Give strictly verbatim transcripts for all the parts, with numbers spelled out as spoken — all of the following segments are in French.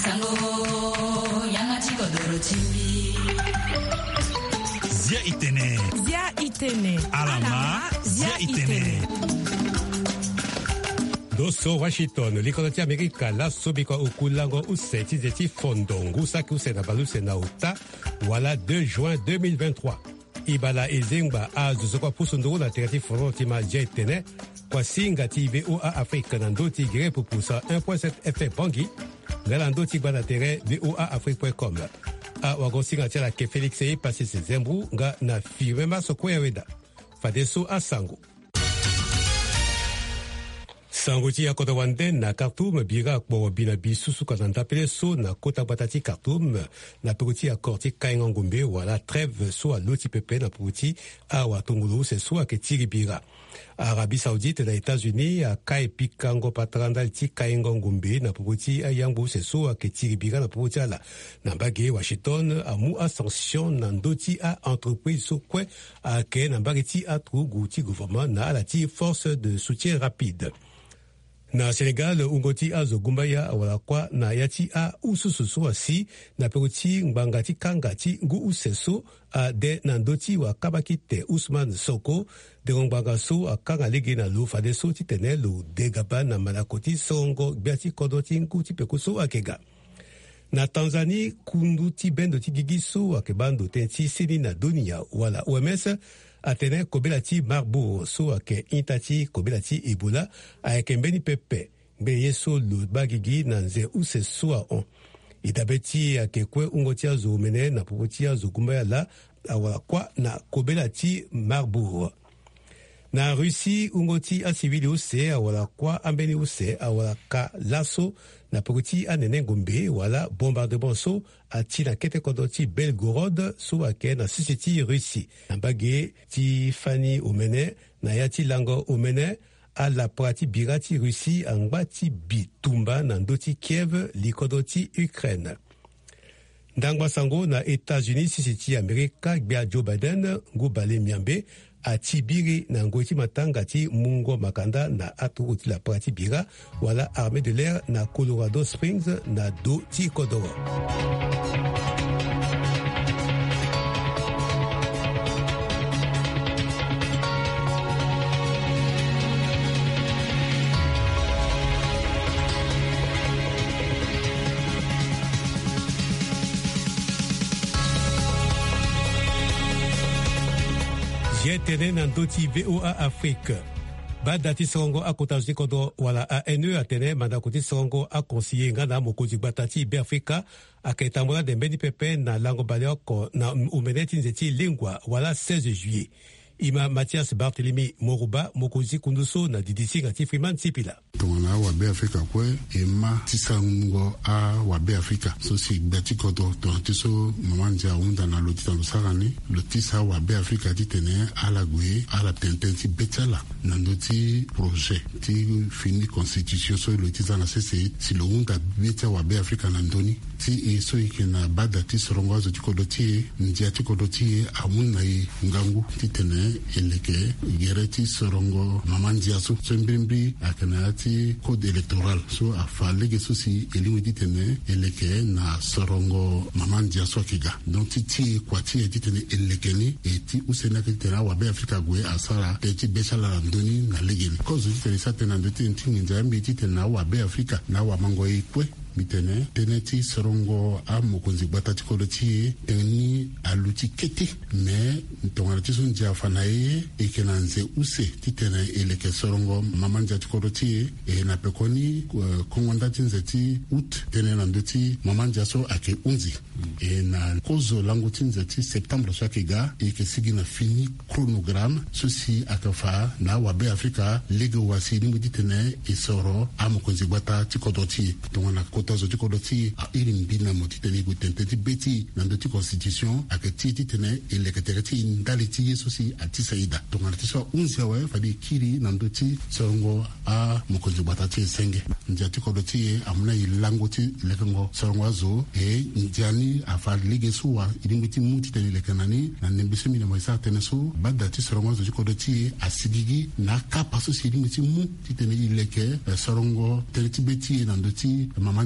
Zia itene. Zia itene. Alama. Zia itene. Doso Washington, l'Économie America, la Sobiko Okulango, Useti, Zeti, Fondongo, Saku Senabalu Senauta, voilà deux juin deux mille vingt-trois. Ibala Ezengba, Azuzoko Pusundoro, la Terrative Frontima Jetene, Kwasinga V O A Afrique, Nando Tigre, pour pousser un virgule sept F M Bangui, Galando Tigba Terre, V O A Afrique point com. A Wagosinga Tiala Ke Félix Eye, passé ses embrouilles, Nga na Firema Sokoyaweda, Fadeso Asango. Sangoji ya Kodawande na Khartoum bira kwa bina bisusu kananda peleso na kota batati Khartoum na peruti ya korti kaingangumbe wala trêve so a loti pepe na peruti a watungulu se so a ketiri bira. Arabie Saoudite na États-Unis a kai pikango patrandal ti kaingangumbe na peruti a yangu se so a ketiri bira na peruti ala. Na bage Washington a mu a sanction na ndoti a entreprise so kwe a ke na bageti a trugu ti gouvernement na ala ti force de soutien rapide. Na Senegal, ungoti azo gumbaya wala kwa na yati a usususu si na peruti mbangati kangati ngu useso a de nandoti wa kabakite Ousmane Soko de ngbanga so a kanga lege na lo fade so ti tenelo de gaba na malakoti songo biati kodoti nkuti pekuso akega. Na Tanzanie, kunduti bendo ti gigiso akebando tenti sini na dunia wala O M S atene kobelati Marburg so ake intati kobelati Ebola ayeke mbeni pepe mbe yeso lo bagigi na nze use so a on. Itabeti ake kwe ungoti azo mene na popoti azo gumbaya la awala kwa na kobelati Marburg. Na Russie, ungoti a civili use awala kwa ambeni use awala ka laso na pokoti a nene ngombe wala bombardement so a ti na kete kodoti Belgorod so ake na sisiti Russie. Na bage ti fani omene na yati lango omene a la prati birati Russie angbati bitumba na ndoti Kiev likodoti Ukraine. Ndangwa sango na États-Unis sisiti Amerika gbia Joe Biden ngubale miambe a tibiri na ngoti matanga ti mungo makanda na aturuti la prati bira wala armée de l'air na Colorado Springs na do ti kodoro. Jetene na ndoti V O A Afrique. Badati songo a kotaji kodo wala A N E atene mandakoti songo a konsiye nga na mokoji batati be Afrika akaitamura de mbeni pepe na lango baleoko na umeneti nzeti lingwa wala seize juillet. Ima Mathias Barthélemy Moruba mokoji kunduso na didisi ngati Freeman Sipila. Tongana wa be Afrika kwe ema tisango a wa be Afrika so si gbati kodo tontiso mamanja unda na lotita lusarani lotisa wa be Afrika titene ala gwe ala tententi betala nandoti projet ti fini constitution so lotisa na sese si lo unda beta wa be Afrika nandoni ti e so ikena bada ti sorongo azo tikodo ti ndia tikodo ti amuna i ngangu titene eleke gereti sorongo mamanja so so mbimbi akana ti code électoral so afalege so si elimu ditene eleke na sorongo mamanja so kiga donc ti kwati ditene elekeni eti usena kitena wa be Afrika gwe asara eti besala ndoni na legeni cause ditene satena ndoti ntingi njambi ditena wa be Afrika na wa mango ikwe mitene teneti sorongo a mokonzi batati koloti teni aluti kete me ntongana tisun jafana ye ekenanze use titene eleke sorongo mamanja tikoloti e na pekoni uh, kongonda tinzeti ut tene na ndoti mamanja so ake unzi e na kozo lango tinzeti septembre so akega e ke sigi na fini chronogramme sosi akafa na wabe Afrika lege wasi ni muditene e soro a mokonzi batati koloti tongana tazo tiko doti a irin bina motitene go tenteti beti na ndoti constitution akati titene eleketereti ndaliti yesosi atisaida donc artiso unzia wa fadi kiri na ndoti songo a mokonzi batati senge ndia tiko doti amuna ilangoti lekengo songo azo e ndiani afa ligesu wa irimiti mutitene lekanani na nembisemi na moisa teneso badati songo azo tiko doti asigigi na kapa so irimiti mu titene ileke songo teleti beti na ndoti mamanja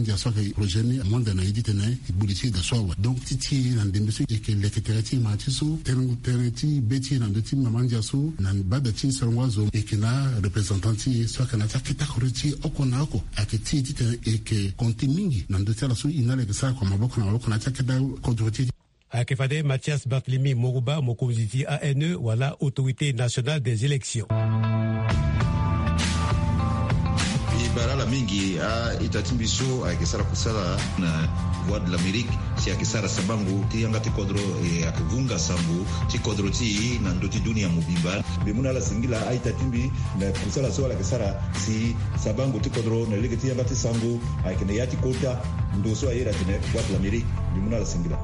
dia soit que projet ni monde na yidi tene ibulisi da soit donc titi na ndembeso et que les tereti matiso terenu tereti beti na ndoti mamanja so na bada tin salwazo et que na représentanti soit que na takita koriti okona oko akiti titi et que konti mingi na ndoti la so inale que ça comme aboko na aboko na takida kodroti akifade Mathias Barthélemy Moruba mokoziti A N E wala autorité nationale des élections. Barala mingi a itatimbiso akisara kusala na voix de l'Amérique si akisara sabangu ti angati kodro e akivunga sambu ti kodro ti na ndoti dunia mubimba bimuna la singila a itatimbi na kusala so akisara si sabangu ti kodro na lege ti angati sambu akine yati kota ndoso ayera tene voix de l'Amérique bimuna la singila.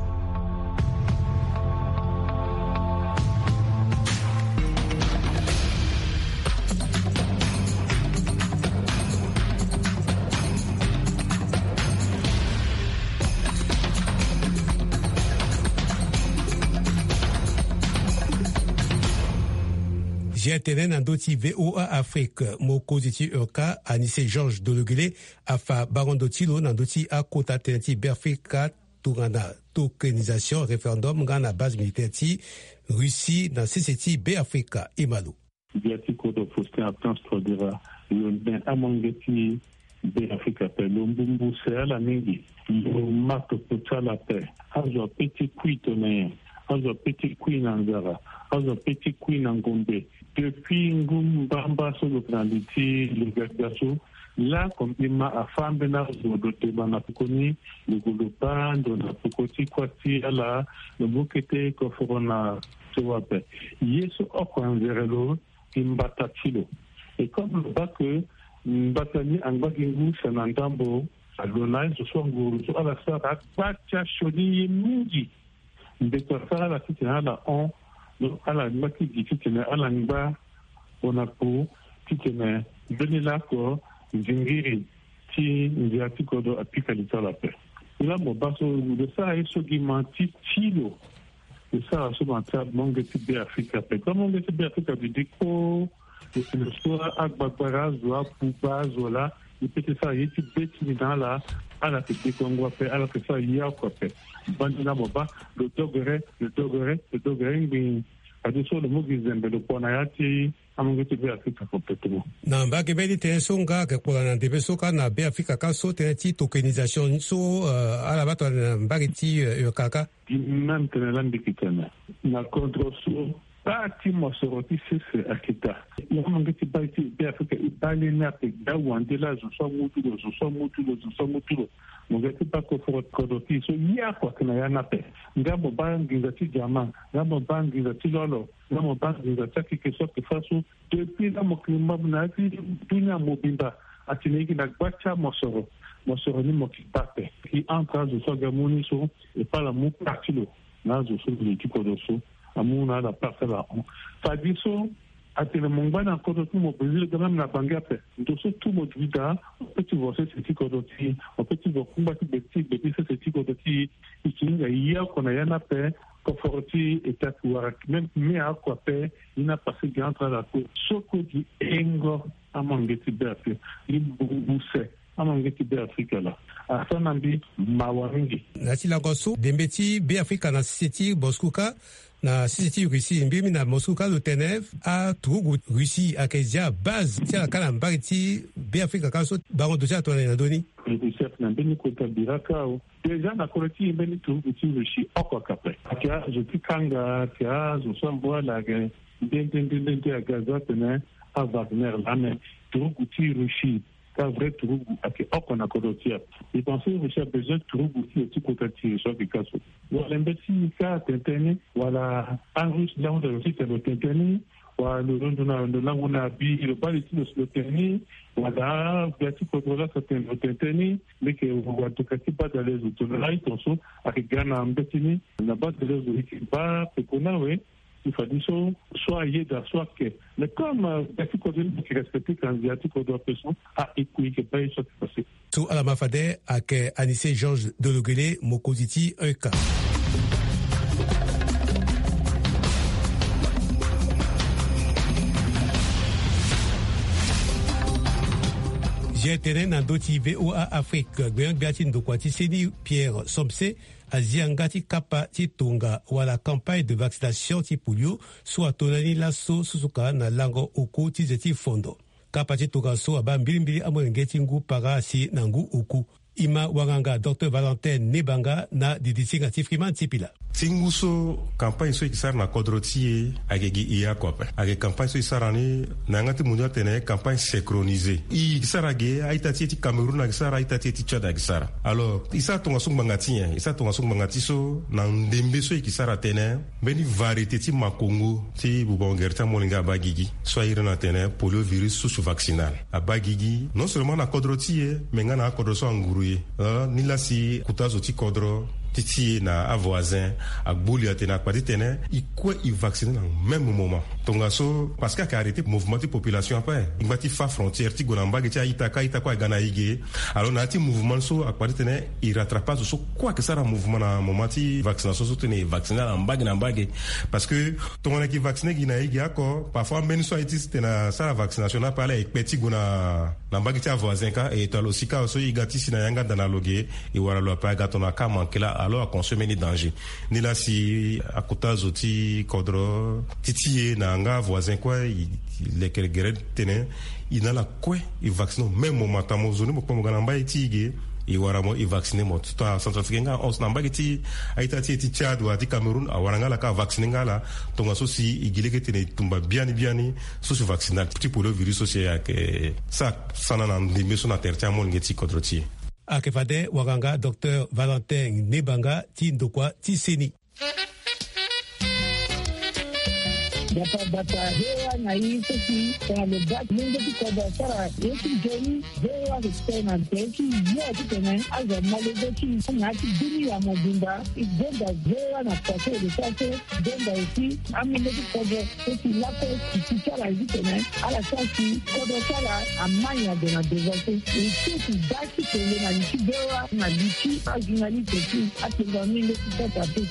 J'ai tenen andoti V O A Afrique mo koziti Urka Anissé Georges Dologuele afa baron dotilo nandoti a kota teneti Berfika Tourana tokenisation référendum gana base militaire ti Russie dans C C T B Africa Imalo. Biatiko do Faustin Abtans Trodera yon amangeti B Africa pe lombumbu se la mingi yo mato pota la pe azo petit kuitone azo petit queen angara azo petit queen angombe. Depuis Ngumbamba sur le plan de l'égalisation, là, comme il m'a affamé dans le doté Banapukoni, le Golopan, de la Pukoti, Kwati, là, le Bukete, Koforona, Sewape. Yesu Okwan Verelo, Imbatatilo. Et comme le bas que Mbatani, Angbagingu, Sanandambo, Adonai, ce soir, Guru, à la Sarah, Batia, Choni, Mindi. Mbekosara, la cité, là, on. Donc, à la mati qui tient à l'angba, on a pour, qui tient, venez ko, Zingiri, qui, Ndiatiko do, Apikalita la paix. Là, mon basso, de ça, et ce qui menti, Tilo, de ça, ce matin, Mongeti B Africa paix. Comme Mongeti B Africa du déco, le soir, Agbabara, Zoa, Pouba, Zola, il peut ça, il est bêti dans la, à la petite Congo paix, alors que ça, il y a quoi paix. Bandina Boba, le dogere, le dogere, le dogere, adiso le mugizembe le ponayati amongeti be Afrika complètement. Na mbake beli tensonga ke kwa na debesoka na be Afrika ka so teneti tokenisation so ala bato na mbake ti yokaka. Même tenelandi kitana. Na kontroso Bati Mosoroti Sese Akita. Yamangeti Bati be Afrika ibali na pe dawandela zo so mutulo zo so mutulo zo so mutulo. Mongeti bako forot kodoti so ya kwa kana ya nape ngamo bangi za ti jama ngamo bangi za ti lolo ngamo bangi za taki ke so ke faso depuis la mo klima na ti dunya mobimba atinegi na gbacha mosoro mosoro ni mo kipape ki entra zo so gamuni so e pala mu partilo na zo so le tipo do so amuna la parcela fa diso atele mongwana kodo tu mo Brésil quand même na bangape donc so tout mo duda petit voice c'est kodo ti o petit vo kumba ti beti beti c'est kodo ti ikinga ya kona yana pe ko forti etat wara même mais à quoi pe ina passé entre la ko soko di engo amangeti berfe limbuse amangeti be Afrika la asanambi mawaringi nati la goso dembeti be Afrika na city Boskuka na city Russie mbimi na Moskuka le Tenev a Trugu Russie akezia base ti la kala mbati be Afrika kaso baron dosia to na doni le chef na mbini ko tabiraka o déjà na koloti mbini Trugu ti Russie okwa kape akia je tikanga kia zo sombo la ge den den den de agaza tene a Wagner la mais Trugu ti Russie ka vrai Trugu ake okona kolotia et penser que j'ai besoin de Trugu ti ti kokati so bikaso wala mbeti ka tenteni wala angus là on doit aussi le tenteni wala le rondona de là on a bi le pas ici le tenteni wala biati kontrola sa tenteni mais que on to kati pas dans les autres là ils sont avec gana mbetini na base de les autres pas pekona we il faut dire soit yeda soit que mais comme biati kontrola qui respecte quand biati kontrola personne a écouté que pas ça qui passe tout à la mafade avec Anissé Georges Dologuele mokoziti un cas. J'ai tenu dans d'autres V O A Afrique, Gwen Biatin Dokwati Seni Pierre Somse, Aziangati Kapa Titonga, ou à la campagne de vaccination Tipulio, soit Tonani Lasso Susuka na Lango Oku Tizeti Fondo. Kapa Titonga so aba mbilimbili amwengeti ngu para si nangu Oku. Ima Wanganga, Docteur Valentin Nebanga, na Didisinga Tifriman Tipila. Tinguso campagne so ikisar na kodrotie agegi iya kope age campagne so isarani na ngati mundial tene campagne synchronisée i kisara ge aitati ti Cameroun na kisara aitati ti Tchad kisara alors isa tonga sung mangati isa tonga sung mangati so na ndembe so ikisara tene beni variété ti makongo ti bubongerta molinga bagigi so irena tene poliovirus sous vaccinal abagigi non seulement na kodrotie mais ngana kodroso anguruye uh, nila si kutazo ti kodro titi na a voisin a bouli a tena kwati tene i quoi i vacciner dans le même moment tonga so parce qu'a arrêté mouvement de population après il va ti fa frontière ti gonamba ge ti itaka itaka gana ige alors na ti mouvement so a kwati tene i rattrapage so quoi que ça ra mouvement na moment ti vaccination so tene vacciner na mbage na mbage parce que tonga ki vacciner gi na ige ako parfois même so iti tena ça la vaccination na parler avec petit gona na mbage ti voisin ka et talo sika so i gati sina yanga danaloge i wara lo pa gatona ka mankela alors à consommer ni danger ni là si à côté zoti kodro titié na nga voisin quoi les quelques tenen il na la quoi il vaccine même moment tamo zone mo ko ngana mba itige i wara mo i vacciner mo tout à Centrafrique nga on na mba ti aita ti ti Tchad ou ti Cameroun a wara nga la ka vacciner nga la tonga so si igile ke tene tumba biani biani so se vacciner petit pour le virus so c'est que ça ça na ndimbe so na tertia mo ngeti kodro ti Akefade Waganga Docteur Valentin Nebanga Tindokwa Tiseni. Data data hewa na hii sisi kwa mbaji mungu kwa biashara yetu jeni hewa kutena teki yote tena aza malezeki na hati dini ya mobimba igenda hewa na kwake lisase genda isi amileki kwa esi lako kichara hizi tena ala sasi kwa sala amanya de na devase isi daki tele na lichi hewa na lichi ajinali teki atenda mile kitata teki.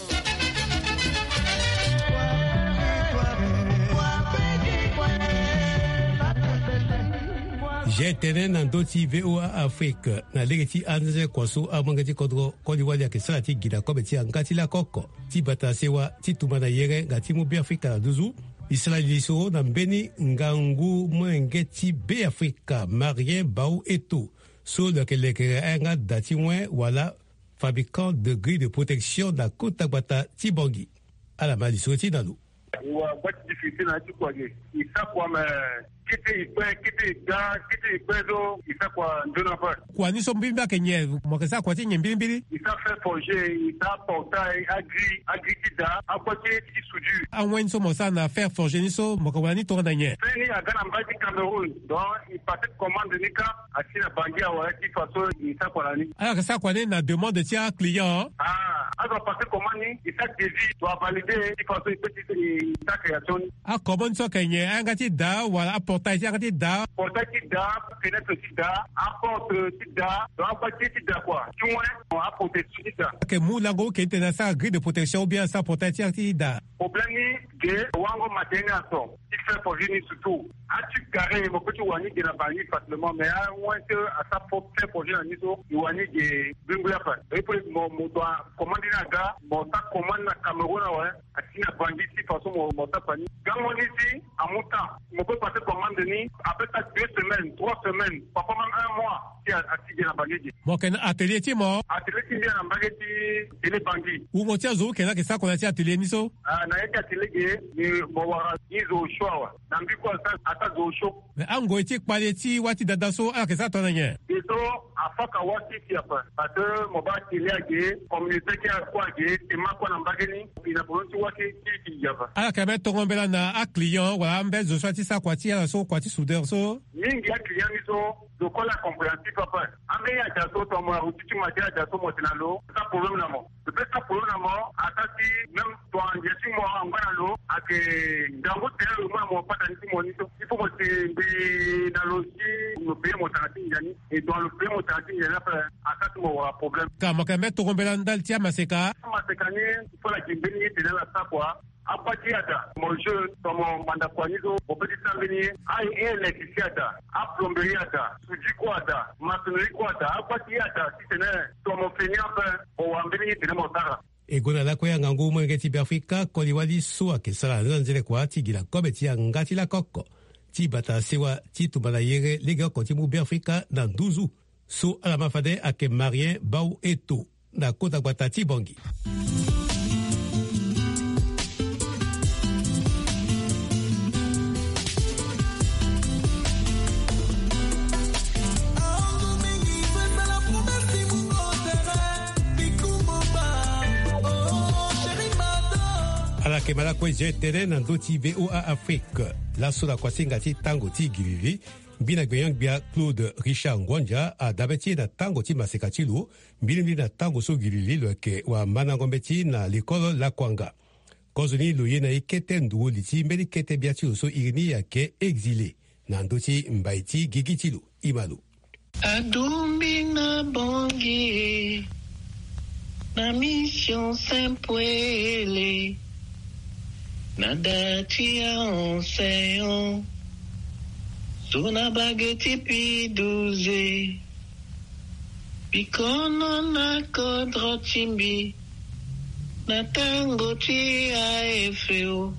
J'ai tenu dans d'autres V O A Afrique, na legeti anze kwaso amangati kodro kodi wali akisala ti gida kobe ti angati la koko ti batasewa ti tumana yere ngati mu be Afrika la duzu isla liso na mbeni ngangu mwengeti be Afrika Marien Baou Eto so le kelekere nga dati mwen wala fabricant de grilles de protection da kota bata ti bongi ala maliso ti nalu wa wat difficulté na ti kwaje isa kwa me kiti ikwe kiti ga kiti ikwezo isa kwa ndona fa kwa niso mbimba kenye mwakesa kwa ti nyembimbiri isa fait forger isa portail agri agritida akwati ti suju anwen so mosa na faire forger niso mwakawani to ndanye feni agana mbaji Cameroun donc il passait commande nika asina bangia wa ti façon isa kwa nani ala kasa kwa na demande ti a client ah aga passer commande isa devis doit valider ti façon petit isa création a comment so kenye angati da wala portail ti angati da portail ti da fenêtre ti da apporte ti da donc pas ti da quoi tu vois apporter ti da que mu lango ke tena sa grille de protection ou bien sa portail ti angati da problème de wango matériel so il fait pour venir surtout a tu carré mo petit wani de la banni facilement mais à moins que à sa propre pour venir niso wani de bingula fa et pour mo mo doit commander na ga mo ta commande na Cameroun ouais atina bangi si façon mo mo ta pani quand on ici à mon temps mo peut passer commande ni après ça deux semaines trois semaines parfois même un mois si à si de la bangi mo ken atelier ti mo atelier ti bien na bangi ti tele bangi ou mo ti azo ken na sa ko na ti atelier ni so ah na yake atelier ni mo wara izo showa na mbiko sa ata zo show mais ango ti pale ti wati dada so ala ke sa to na nye so afaka wati ti apa parce que mo ba ti lege communauté ki akwa ge ti makwa na mbageni ina bonti wati ti ti yava ala ke be to ngombela na a client wala mbe zo so ti sa kwati ala so kwati soudeur so mingi ya client ni so do kola compréhensif papa ambe ya jaso to mo ruti ti matia jaso mo tinalo ça problème na mo de peut ça problème na mo atati même to anjesi mo ngana lo ake dango tele mo mo pata ni mo ni so il faut mo ti bi na logi no be mo tanati yani et dans le pays mo tanati yani après atati mo wa problème ka mo ke be to ngombela ndal ti amaseka amaseka ni faut la kimbeni tele la sa quoi apatiata mon jeu como manda kwanizo bopeti sambini ai elekisiata aplomberiata sujikwata masonerikwata apatiata sitene como feniapa o ambini tinemotara egona la koya ngangu mwenge tibi Afrika koliwali soa kesala nanzele kwa tigila kobe tia ngati la koko ti bata sewa ti tumala yere lega konti mu bi Afrika na nduzu so ala mafade ake Marien Bau Eto na kota kwa tati bongi. ala kemala kwe jetere na ndoti V O A Afrique la sola kwa singati tango ti gilivi mbina gbenyang bia Claude Richard Ngwanja a dabeti na tango ti masekatilu mbili na tango so gilili loke wa manangombeti na likolo la kwanga kozoni loye na ikete nduo liti mbeli kete biati so irini yake exilé na ndoti mbaiti gigitilu imalu adumbi na bongi na mission Saint-Poele na dati ya onseyon suna bageti piduze bikono na kodro timbi na tango ti a efeo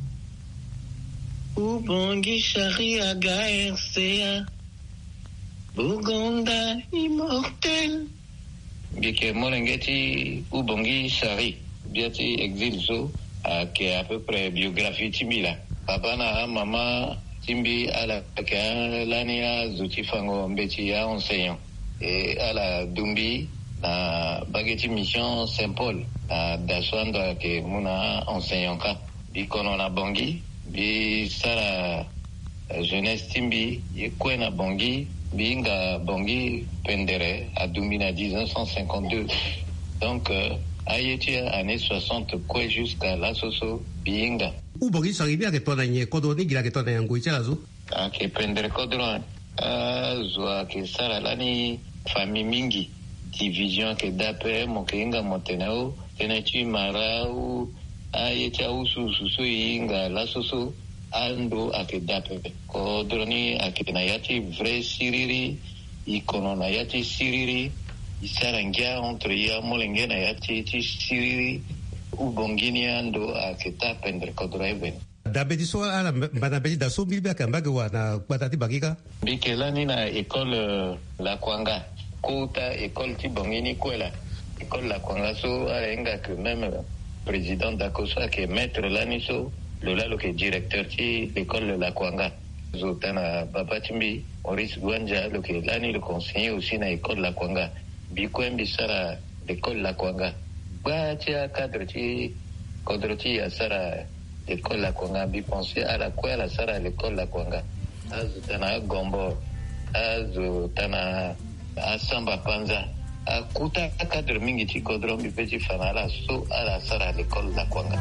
ubongi sharia ga R C A Bugonda immortel bike molengeti ubongi shari biati exil so Uh, qui est à peu près biographie Timila. Papa na mama Timbi ala ka lania zutifango mbeti ya enseignant. Et ala Dumbi na bageti mission Saint-Paul na daswanda ke muna enseignant ka. Bi kono na bongi bi sara jeunesse Timbi yekwe na bongi bi nga bongi pendere a Dumbi na dix-neuf cent cinquante-deux. Donc euh, ayeti années soixante quoi jusqu'à la soso binga ubongi saribia ke tona nye kodoni gila ke tona yango ichazo a ke prendre kodron a zwa ke sara lani famille mingi division ke dape mo ke inga motenao tenechi marau ayeti usu susu inga la soso ando ake dape kodroni ake na yati vrai siriri ikono na yati siriri isarangia entre ya molenge na yati ti siriri ubongini ando aketa pendre kodreben dabedi so ala banabedi da so bilbe akambage wana batati bakika bikelani na école la kwanga kota école ti bongini kwela école la kwanga so alenga que même président d'Akosa que maître lani so le lalo que directeur ti l'école la kwanga zotana baba timbi Maurice Gwanja le que lani le conseiller aussi na école la kwanga bikwembi sara l'école la kwanga batia cadre ti cadre ti sara l'école la kwanga bi penser à la quoi la sara l'école la kwanga azutana gombo azutana asamba panza akuta cadre mingi ti kodro bi peti fanala so à la sara l'école la kwanga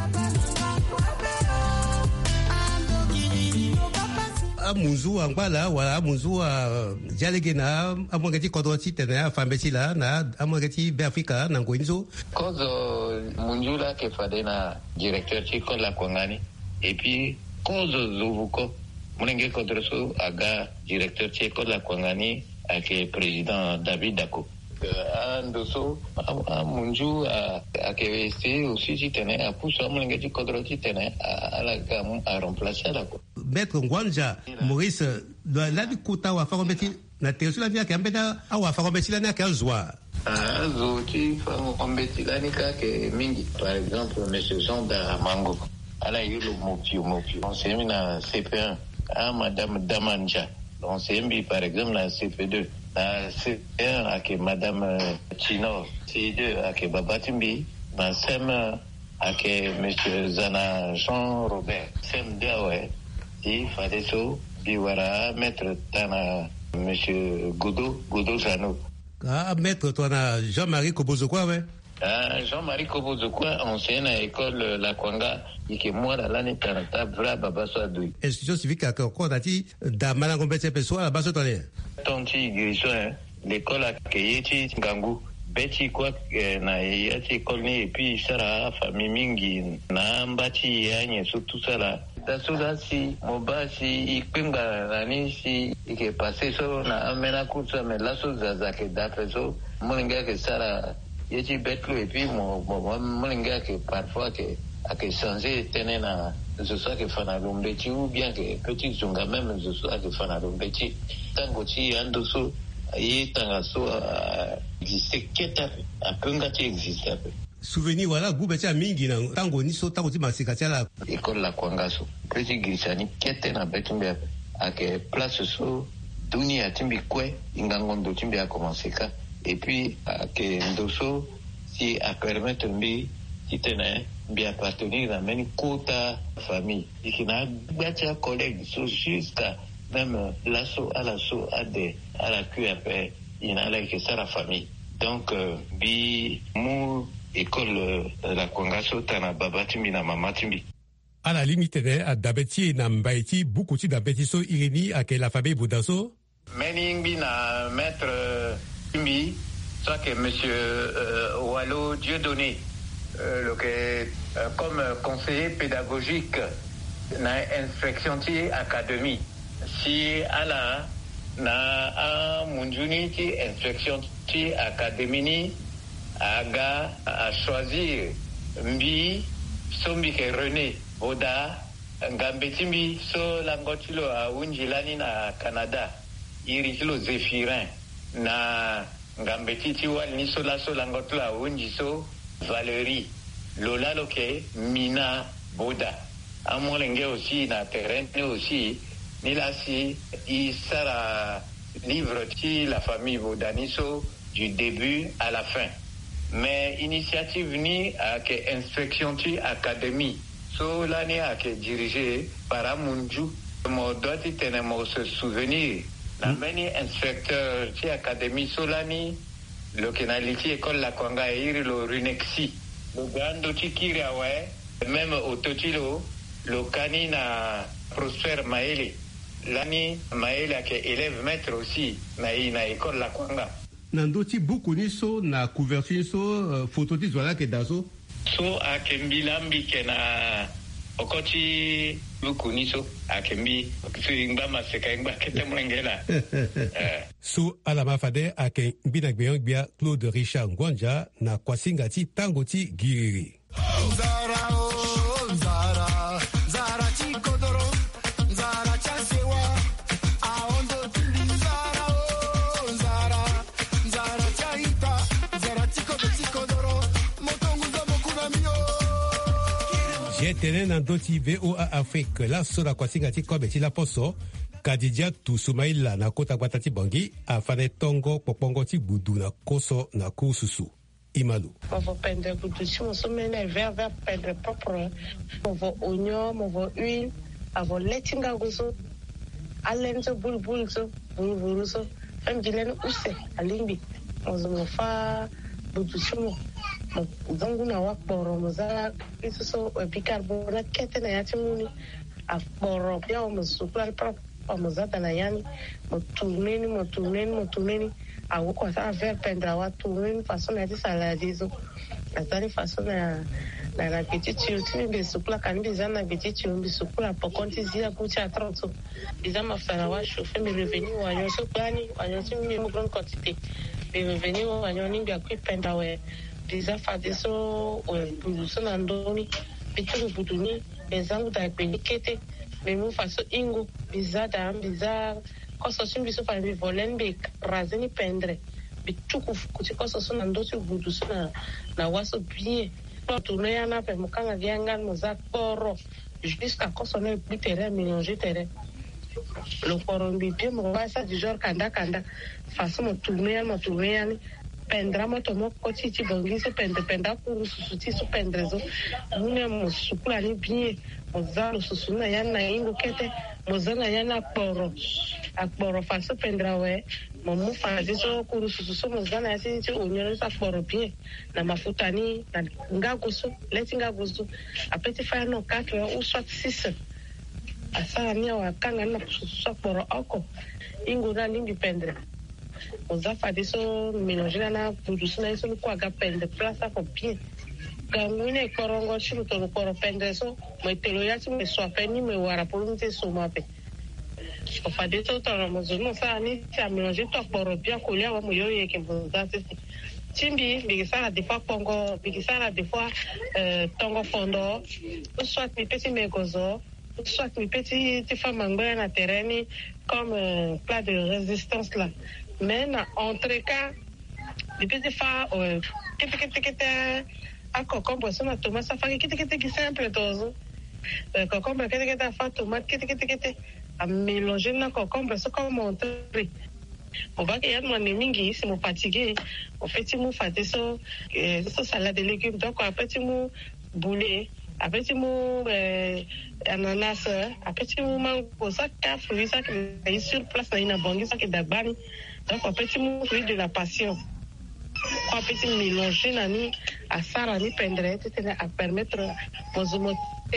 amunzu angbala wala amunzu jalege na amwangeti kodoti tena fambeti la na amwangeti be Afrika na ngoinzo kozo munjula ke fadena directeur ti ko la kwangani et puis kozo zuvuko munenge kodroso aga directeur ti ko la kwangani ake président David Dako andoso munju ake ese aussi ti tene a pousso munenge ti kodroti tene ala gam a remplacer la ko Maître Ngwanja Maurice la di kuta wa farombeti na tersula via ke ambeta awa farombeti la na ka zwa ah zo ti farombeti la ni ka ke mingi par exemple monsieur Zonda Mango ala yulo mopio mopio on s'est mis na C P un à madame Damanja on s'est mis par exemple na C P deux na C P un avec madame Chino C deux avec Baba Timbi na C M un avec monsieur Zana Jean Robert C M deux ouais il fallait so biwara mettre tana monsieur Goudou Goudou Zano ah maître toi na Jean-Marie Kobozo quoi ouais ah Jean-Marie Kobozo quoi enseigne à école la Kwanga ike moi la l'année quarante vra baba so adui institution civique à ko dati da malango bete peso la baso tole tonti grisho l'école a kayeti ngangu beti kwa na yati kolni et puis sara famille mingi na mbati yanye surtout sala tasuda si mobasi ipinga nani si ike passe so na amena kusa me laso zazake dapeso molinga ke sara yati betlo et puis mo molinga ke parfois que a que changer tenena je sais que fana lombeti ou bien que petit zunga même je sais que fana lombeti tango ti ando so yi tanga so existe keta apunga ti existe souvenir wala gube cha mingi na tango ni so tango ti masika cha la école la Kwangaso presi grisani kete na betumbe ake place so dunia timbi kwe ingangondo timbi a commencé ka et puis ake ndoso si a permettre mbi titene bien appartenir à une quota famille et qui n'a pas collègues so jusqu'à même l'assaut à l'assaut à des à la Q A P il n'a que ça la famille donc euh, bi mou école euh, la Kwangaso tana baba timbi na mama timbi à la limite à dabeti na mbaiti beaucoup ti dabeti so irini à que la famille Boudaso many bi na maître timbi soit que monsieur euh, Wallo Dieudonné Euh, le que, euh, comme conseiller pédagogique dans l'inspection de l'académie. Si ala na a munjuni ti inspection ti académie aga a choisir mbi sombi ke René Oda ngambeti so langotilo a unjilani na Canada iritilo Zéphirin na ngambeti ti wal so la so langotilo a unjiso Valérie Lola Loke Mina Boda Amolenge aussi na terrain aussi ni la si il sera livre ti la famille Bodaniso du début à la fin mais initiative ni à que inspection ti académie so la ni à que dirigé par Amunju mo doit tenir se souvenir la meni inspecteur ti académie so la ni le kenaliti école la Kwanga iri lo runexi le gando tikiri awe même au totilo le kani na Prosper Maele lani Maele ke élève maître aussi na na école la Kwanga nandoti buku ni so na couverture so uh, photo ti zwala ke daso so akembilambi ke na okoti buku ni so akembi ngba maseka ngba kete mwengela so ala mafade ake mbina gbeyon gbia Claude Richard Ngwanja na kwasinga ti tango ti giriri Zara oh Zara Zara ti kodoro Zara chasewa aondo tuli Zara oh Zara Zara chaita Zara ti kodoro motongu za mokuna mio Jetene nandoti V O A Afrique la sola kwasinga ti kobe ti la poso Kadija tu Soumaïla na kota Guatati Bangi a fane tongo popongo ti budu na koso na kususu. Imalu. Mon pendre budu si on se mène vers vers pendre propre. Mon oignon, mon huile, avant lettinga gozo. Alenzo bulbulzo, bulbulzo. Fem dilen use alimbi. Mon fa budu si mo. Zangu na wakboro moza isuso bicarbonate ketena yati muni. Akboro pia mo supla propre. Mozata na yani motuneni motuneni motuneni awoko sa ver pendra wa tuneni façon na saladizo azali façon na na na petite utini be sukula kan bizana petite umbi sukula pokonti zia kucha trotso bizama fara wa chauffer mes revenus wa yo so plani wa yo so mi grande quantité mes revenus wa yo ninga ku pendra we biza fadiso we buzo na ndoni bitu buduni bezangu da kwenikete memu faso ingu bizada biza koso simbi so fa mi volen be razeni pendre bituku kuti koso so na ndosi budu so na na waso bien to tourner na pe mukanga vianga moza poro jusqu'à koso na bitere mélanger terrain le poro mbi mo wasa du genre kanda kanda faso mo tourner mo tourner pendra moto mo koti ti bongi so pendre penda kuru susuti so pendre zo mune mo sukula ni bien mozalo susuna yana ingo kete mozana yana poro akporo faso pendra we mo mu fazi so kuru susu mozana yasi ti onyoro sa poro bien na mafuta ni na ngago so leti ngago so apeti fa no quatre ou soit six asa ni wa kanga na susu poro oko ingo na limbi pendre oza fadi so mélanger na budusu na so ko aga pende place ko bien gangune korongo chiru to ko pende so mo telo ya me so apeni me wara polunte so mape o fadi to to mo zo no sa ni cha mélanger to ko bien ko ya mo yo ye ke boza tesi Chimbi, bigisara des fois Congo, bigisara des fois euh, Tongo Fondo, ou soit mes petits mégozo, ou soit mes petits femmes anglaises à terrain comme euh, plat de résistance là. Mais en tout cas, les petits femmes, qui qui qui qui à concombre, ça na tomate, ça fait qui qui qui qui simple dose. Concombre, qui qui qui fait tomate, qui qui qui qui à mélanger na concombre, ça comme montrer. On va qu'il y a mon mingi, c'est mon fatigué. En fait, il m'a fait ça, ça salade de légumes. Donc, après, il m'a boulet, après, il m'a ananas, après, il m'a mango, ça, fruit, ça, qui est sur place, il y a un bon, ça, qui est d'abord. Donc, après, il m'a fruit de la passion. Après, il m'a mélangé, nani, à ça, nani, pendre, à permettre, aux hommes,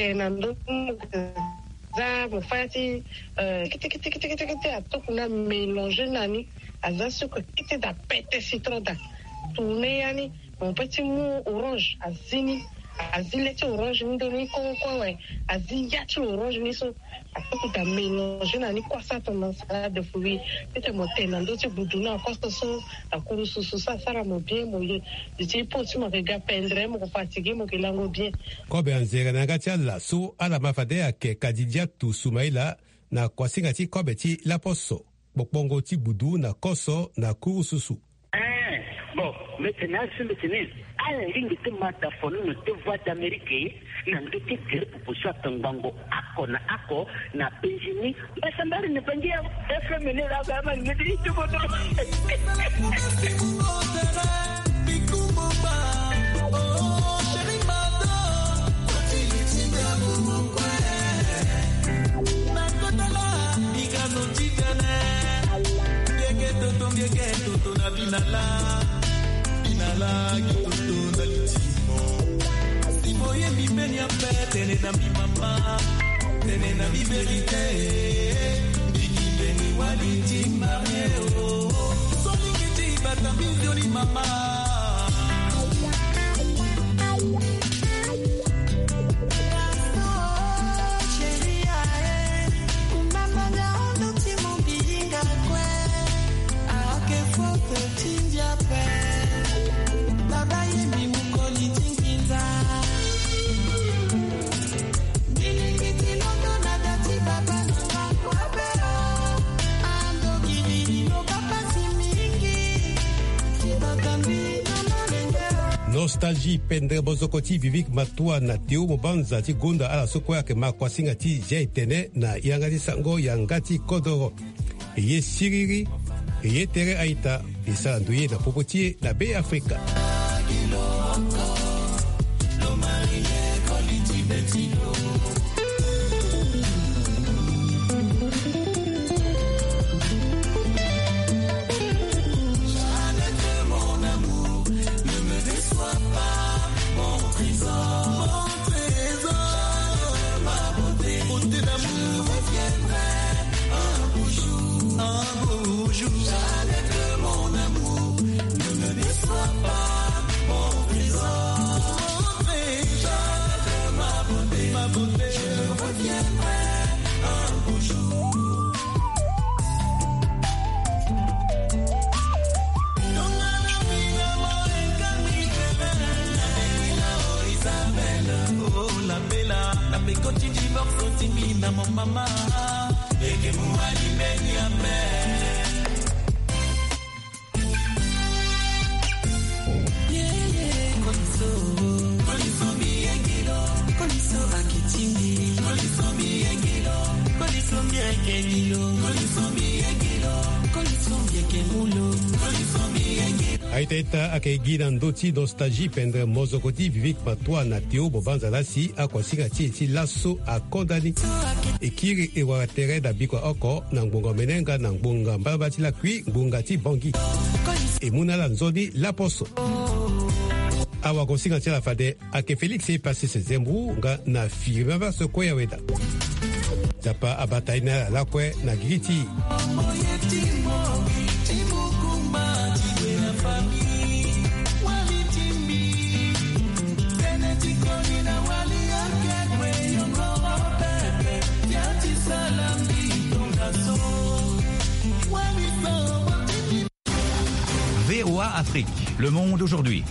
za mufati kiti kiti kiti kiti kiti atokuna mélanger nani azasu ko kiti da pete citron da tourner yani mon petit mou orange azini azile ti orange ndo ni ko ko we azia ti orange ni so atokuta mélanger nani kwa sa ton salade de fruits tete motena ndo ti buduna costa so akuru susu sa sara mo bien mo ye ti po ti mo ga pendre mo ko fatigué mo ke lango bien ko be anzera na gatia la so ala mafade ake kadidia tu sumaila na kwasinga ti ko be ti la poso bokpongo ti budu na koso na kuru susu eh bon maintenant c'est maintenant ala lingi te mata fonu no te voix d'Amérique na ndo te gere popo tangango ako na ako na Benjamin basambari ne pangia F M N la gama ngidi tu bodo Binala gitoto na litimo Simo ye mi beni ape tene na mi mama Tene na mi verite Bini beni waliti mame o Soli kiti bata milioni mama Nostalgie pendre bozokoti vivik matua na teo mobanza ti gonda ala soko yake makwasinga ti jai tene na yangati sango yangati kodoro eye siriri eye tere aita isa nduye na popotie na be Afrika Aitaita ake gina ndoti nostalgie pendre mozokoti vivik matua na teo bobanza lasi akwasinga ti ti laso akondani ekiri ewa tere da bikwa oko na ngbonga menenga na ngbonga mbaba ti la kui ngbonga ti bongi emuna la nzodi la poso awa kosinga ti la fade ake Félix e passé se zembu nga na firima se koya weda zapa abataina la kwe na giti Afrique. Le Monde aujourd'hui.